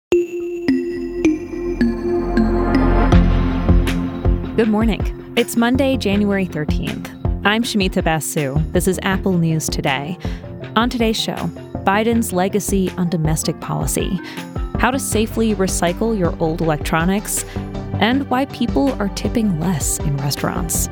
Good morning. It's Monday, January 13th. I'm Shamita Basu. This is Apple News Today. On today's show, Biden's legacy on domestic policy, how to safely recycle your old electronics, and why people are tipping less in restaurants.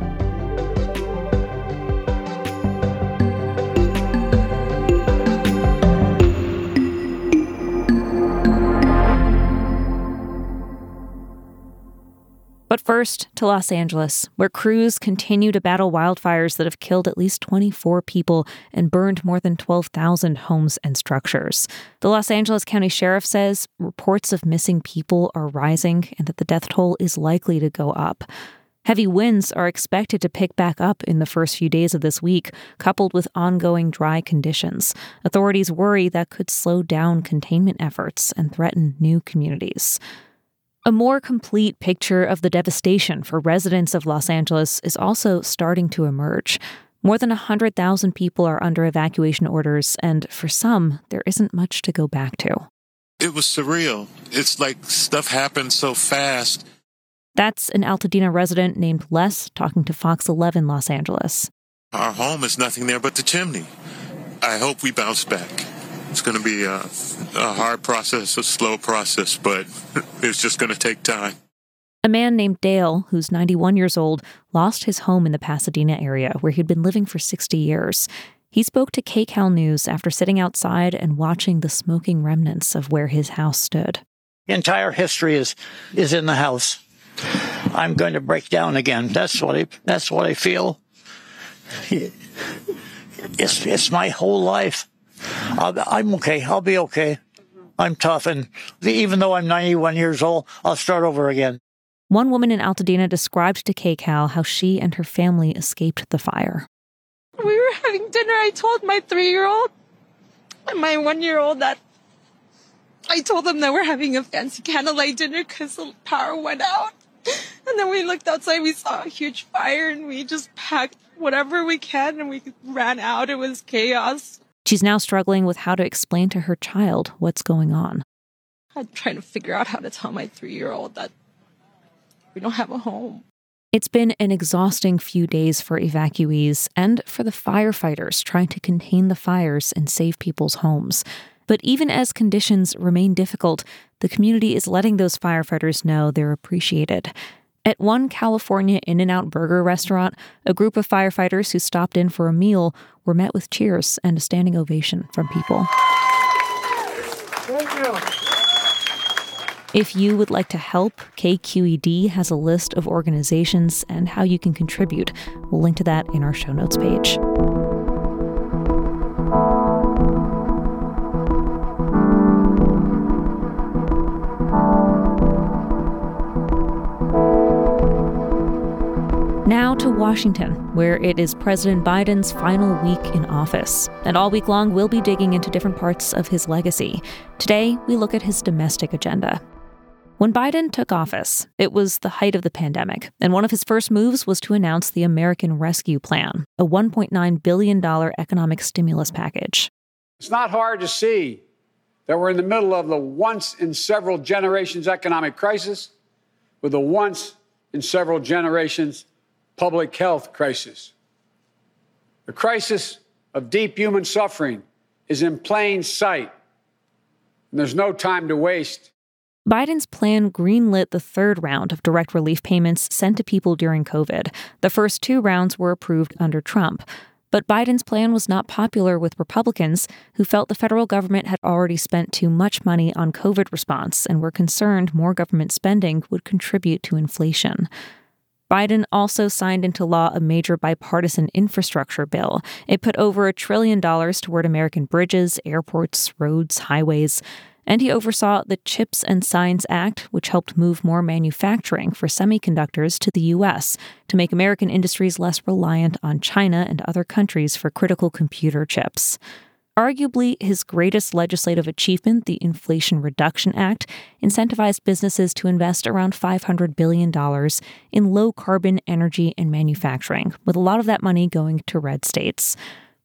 But first, to Los Angeles, where crews continue to battle wildfires that have killed at least 24 people and burned more than 12,000 homes and structures. The Los Angeles County Sheriff says reports of missing people are rising and that the death toll is likely to go up. Heavy winds are expected to pick back up in the first few days of this week, coupled with ongoing dry conditions. Authorities worry that could slow down containment efforts and threaten new communities. A more complete picture of the devastation for residents of Los Angeles is also starting to emerge. More than 100,000 people are under evacuation orders, and for some, there isn't much to go back to. It was surreal. It's like stuff happened so fast. That's an Altadena resident named Les talking to Fox 11 Los Angeles. Our home is nothing there but the chimney. I hope we bounce back. It's going to be a hard process, a slow process, but it's just going to take time. A man named Dale, who's 91 years old, lost his home in the Pasadena area where he'd been living for 60 years. He spoke to KCAL News after sitting outside and watching the smoking remnants of where his house stood. The entire history is in the house. I'm going to break down again. That's what I feel. It's my whole life. I'm okay. I'll be okay. I'm tough. And even though I'm 91 years old, I'll start over again. One woman in Altadena described to KCAL how she and her family escaped the fire. We were having dinner. I told my 3-year-old and my 1-year-old that I told them that we're having a fancy candlelight dinner because the power went out. And then we looked outside, we saw a huge fire, and we just packed whatever we can, and we ran out. It was chaos. She's now struggling with how to explain to her child what's going on. I'm trying to figure out how to tell my 3-year-old that we don't have a home. It's been an exhausting few days for evacuees and for the firefighters trying to contain the fires and save people's homes. But even as conditions remain difficult, the community is letting those firefighters know they're appreciated. At one California In-N-Out burger restaurant, a group of firefighters who stopped in for a meal were met with cheers and a standing ovation from people. Thank you. If you would like to help, KQED has a list of organizations and how you can contribute. We'll link to that in our show notes page. Now to Washington, where it is President Biden's final week in office. And all week long, we'll be digging into different parts of his legacy. Today, we look at his domestic agenda. When Biden took office, it was the height of the pandemic, and one of his first moves was to announce the American Rescue Plan, a $1.9 billion economic stimulus package. It's not hard to see that we're in the middle of the once-in-several-generations economic crisis with a once-in-several-generations public health crisis. The crisis of deep human suffering is in plain sight, and there's no time to waste. Biden's plan greenlit the third round of direct relief payments sent to people during COVID. The first 2 rounds were approved under Trump. But Biden's plan was not popular with Republicans, who felt the federal government had already spent too much money on COVID response and were concerned more government spending would contribute to inflation. Biden also signed into law a major bipartisan infrastructure bill. It put over $1 trillion toward American bridges, airports, roads, highways. And he oversaw the CHIPS and Science Act, which helped move more manufacturing for semiconductors to the U.S. to make American industries less reliant on China and other countries for critical computer chips. Arguably his greatest legislative achievement, the Inflation Reduction Act, incentivized businesses to invest around $500 billion in low-carbon energy and manufacturing, with a lot of that money going to red states.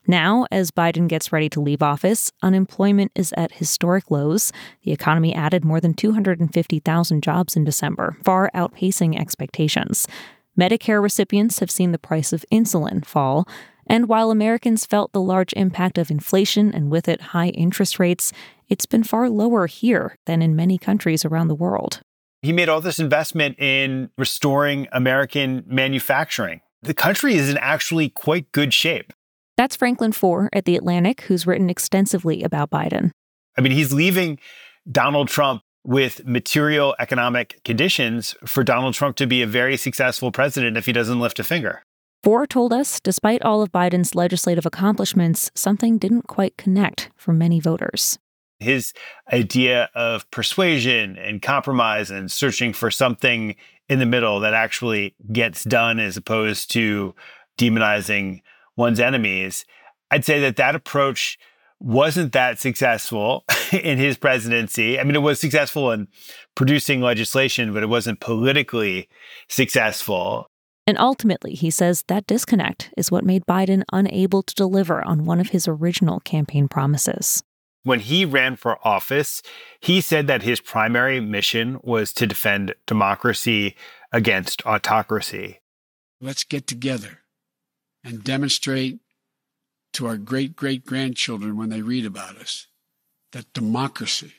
Now, as Biden gets ready to leave office, unemployment is at historic lows. The economy added more than 250,000 jobs in December, far outpacing expectations. Medicare recipients have seen the price of insulin fall. And while Americans felt the large impact of inflation and with it high interest rates, it's been far lower here than in many countries around the world. He made all this investment in restoring American manufacturing. The country is in actually quite good shape. That's Franklin Foer at The Atlantic, who's written extensively about Biden. I mean, he's leaving Donald Trump with material economic conditions for Donald Trump to be a very successful president if he doesn't lift a finger. Foer told us, despite all of Biden's legislative accomplishments, something didn't quite connect for many voters. His idea of persuasion and compromise and searching for something in the middle that actually gets done as opposed to demonizing one's enemies, I'd say that approach wasn't that successful in his presidency. I mean, it was successful in producing legislation, but it wasn't politically successful. And ultimately, he says that disconnect is what made Biden unable to deliver on one of his original campaign promises. When he ran for office, he said that his primary mission was to defend democracy against autocracy. Let's get together and demonstrate to our great-great-grandchildren when they read about us that democracy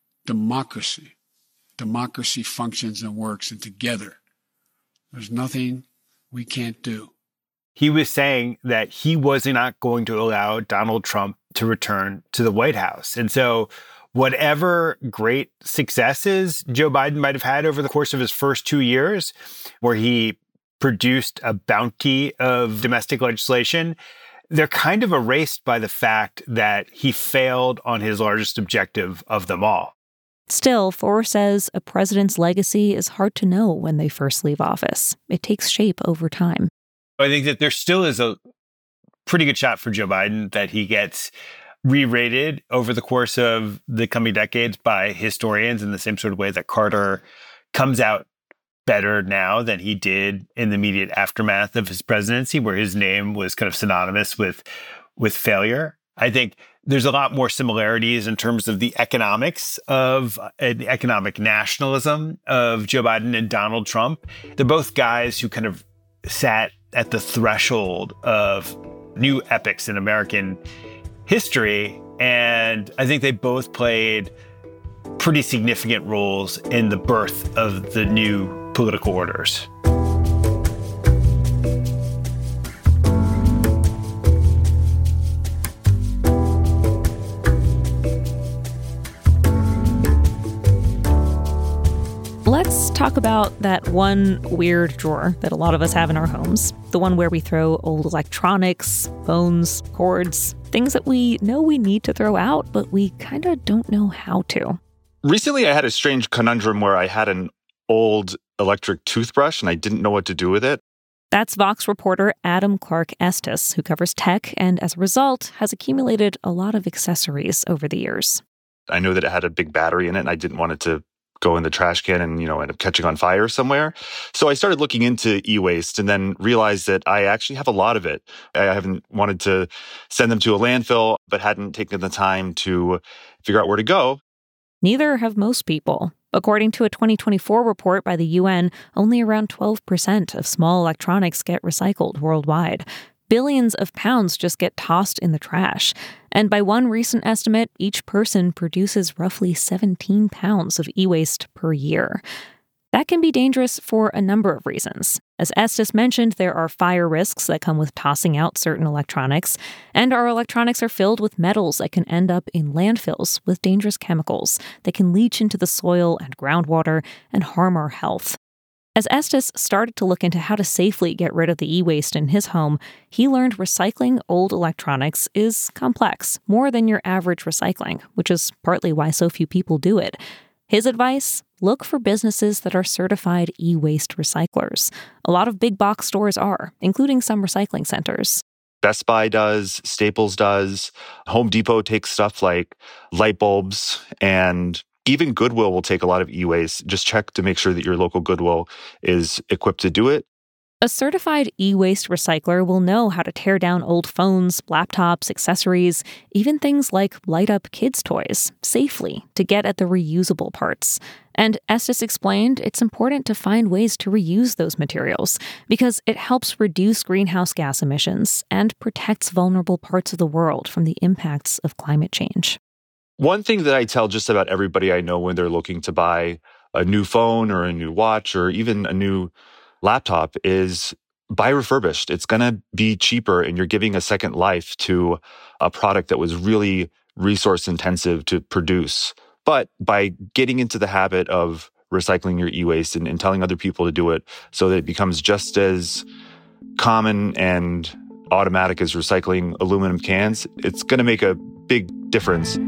functions and works, and together there's nothing we can't do. He was saying that he was not going to allow Donald Trump to return to the White House. And so whatever great successes Joe Biden might have had over the course of his first 2 years, where he produced a bounty of domestic legislation, they're kind of erased by the fact that he failed on his largest objective of them all. Still, Foer says a president's legacy is hard to know when they first leave office. It takes shape over time. I think that there still is a pretty good shot for Joe Biden that he gets re-rated over the course of the coming decades by historians in the same sort of way that Carter comes out better now than he did in the immediate aftermath of his presidency, where his name was kind of synonymous with failure. I think there's a lot more similarities in terms of the economics of the economic nationalism of Joe Biden and Donald Trump. They're both guys who kind of sat at the threshold of new epochs in American history. And I think they both played pretty significant roles in the birth of the new political orders. Let's talk about that one weird drawer that a lot of us have in our homes, the one where we throw old electronics, phones, cords, things that we know we need to throw out, but we kind of don't know how to. Recently, I had a strange conundrum where I had an old electric toothbrush and I didn't know what to do with it. That's Vox reporter Adam Clark Estes, who covers tech and as a result has accumulated a lot of accessories over the years. I know that it had a big battery in it and I didn't want it to go in the trash can and, end up catching on fire somewhere. So I started looking into e-waste and then realized that I actually have a lot of it. I haven't wanted to send them to a landfill, but hadn't taken the time to figure out where to go. Neither have most people. According to a 2024 report by the UN, only around 12% of small electronics get recycled worldwide. Billions of pounds just get tossed in the trash. And by one recent estimate, each person produces roughly 17 pounds of e-waste per year. That can be dangerous for a number of reasons. As Estes mentioned, there are fire risks that come with tossing out certain electronics, and our electronics are filled with metals that can end up in landfills with dangerous chemicals that can leach into the soil and groundwater and harm our health. As Estes started to look into how to safely get rid of the e-waste in his home, he learned recycling old electronics is complex, more than your average recycling, which is partly why so few people do it. His advice? Look for businesses that are certified e-waste recyclers. A lot of big box stores are, including some recycling centers. Best Buy does, Staples does, Home Depot takes stuff like light bulbs, and even Goodwill will take a lot of e-waste. Just check to make sure that your local Goodwill is equipped to do it. A certified e-waste recycler will know how to tear down old phones, laptops, accessories, even things like light-up kids' toys, safely to get at the reusable parts. And Estes explained it's important to find ways to reuse those materials because it helps reduce greenhouse gas emissions and protects vulnerable parts of the world from the impacts of climate change. One thing that I tell just about everybody I know when they're looking to buy a new phone or a new watch or even a new laptop is buy refurbished. It's going to be cheaper and you're giving a second life to a product that was really resource intensive to produce. But by getting into the habit of recycling your e-waste and telling other people to do it so that it becomes just as common and automatic as recycling aluminum cans, it's going to make a big difference.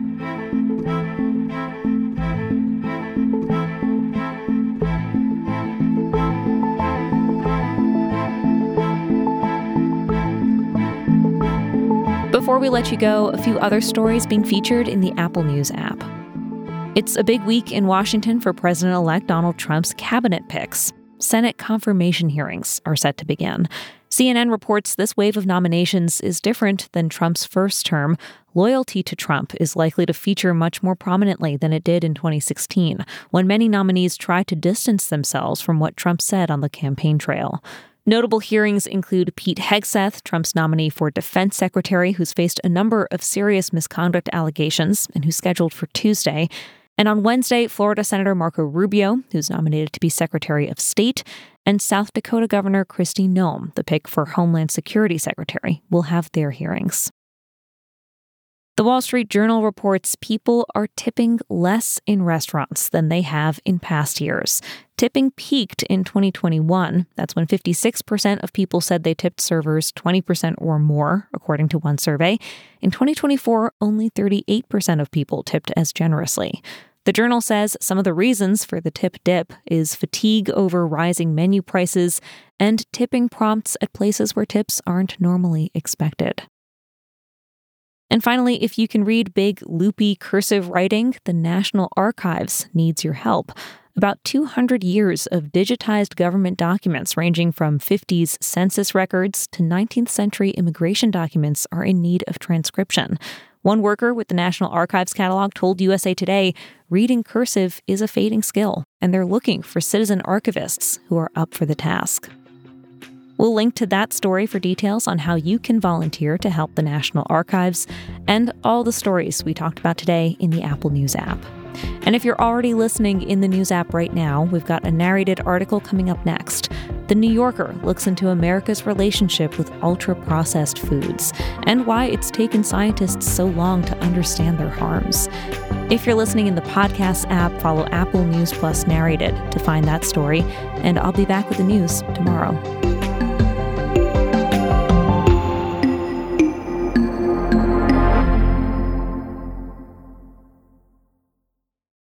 Before we let you go, a few other stories being featured in the Apple News app. It's a big week in Washington for President-elect Donald Trump's cabinet picks. Senate confirmation hearings are set to begin. CNN reports this wave of nominations is different than Trump's first term. Loyalty to Trump is likely to feature much more prominently than it did in 2016, when many nominees tried to distance themselves from what Trump said on the campaign trail. Notable hearings include Pete Hegseth, Trump's nominee for defense secretary, who's faced a number of serious misconduct allegations and who's scheduled for Tuesday. And on Wednesday, Florida Senator Marco Rubio, who's nominated to be Secretary of State, and South Dakota Governor Kristi Noem, the pick for Homeland Security Secretary, will have their hearings. The Wall Street Journal reports people are tipping less in restaurants than they have in past years. Tipping peaked in 2021. That's when 56% of people said they tipped servers 20% or more, according to one survey. In 2024, only 38% of people tipped as generously. The Journal says some of the reasons for the tip dip is fatigue over rising menu prices and tipping prompts at places where tips aren't normally expected. And finally, if you can read big, loopy, cursive writing, the National Archives needs your help. About 200 years of digitized government documents ranging from 50s census records to 19th century immigration documents are in need of transcription. One worker with the National Archives catalog told USA Today, reading cursive is a fading skill, and they're looking for citizen archivists who are up for the task. We'll link to that story for details on how you can volunteer to help the National Archives and all the stories we talked about today in the Apple News app. And if you're already listening in the News app right now, we've got a narrated article coming up next. The New Yorker looks into America's relationship with ultra-processed foods and why it's taken scientists so long to understand their harms. If you're listening in the podcast app, follow Apple News Plus Narrated to find that story, and I'll be back with the news tomorrow.